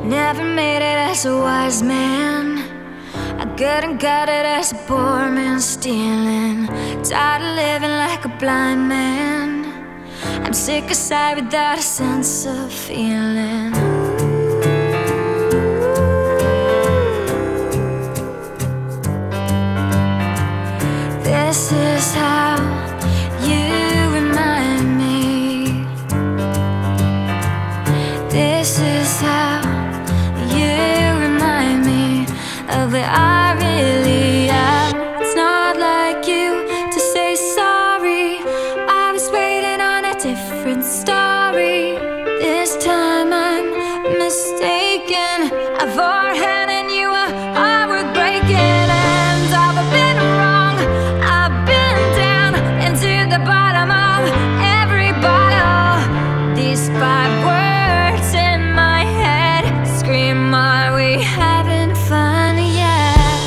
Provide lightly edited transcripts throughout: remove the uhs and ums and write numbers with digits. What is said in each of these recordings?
Never made it as a wise man. I couldn't got it as a poor man stealing. Tired of living like a blind man. I'm sick aside without a sense of feeling. This is how you remind me. This is how you remind me of what I really am. It's not like you to say sorry. I was waiting on a different story. This time I'm mistaken. I've overhand and you are heartbreaking. And I've been wrong, I've been down into the bottom of every bottle. These 5 words in my head scream, are we having fun yet?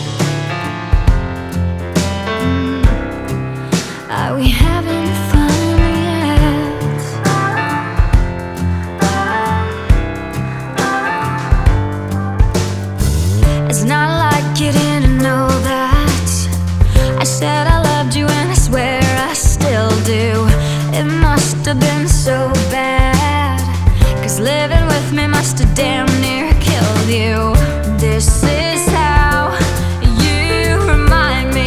Are we having fun yet? It's not like you didn't know that. I said I loved you and I swear I still do. It must have been so bad, 'cause living with me must have damn near killed you. This is how you remind me.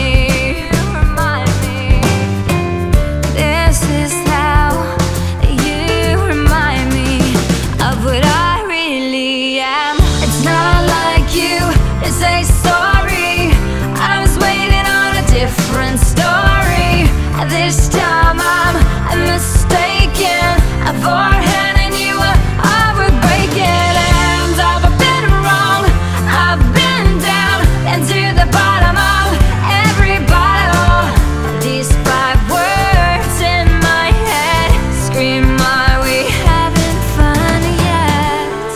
This is how you remind me of what I really am. It's not like you to say sorry. I was waiting on a different story. This time I'm mistaken. I've overhand and you are breaking. And I've been wrong, I've been down into the bottom of every bottle. These 5 words in my head scream, are we having fun yet?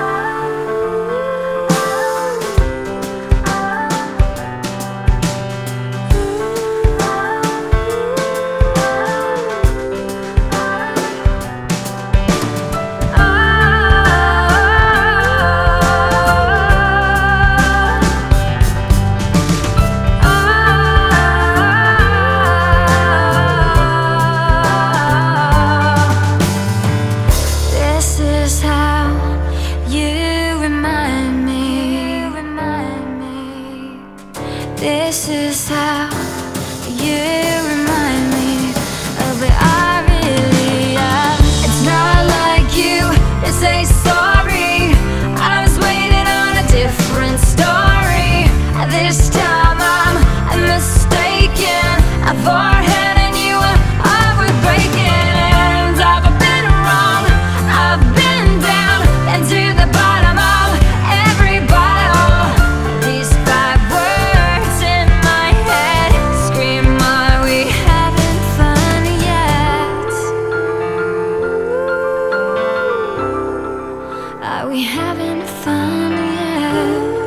This is how you remind me. This is how you remind me of what I really am. It's not like you to say sorry. I was waiting on a different story. This time I'm mistaken. I've overhand and you are breaking. And I've been wrong, I've been down into the bottom of every bottle. These 5 words in my head scream, are we having fun yet? Are we having fun yet?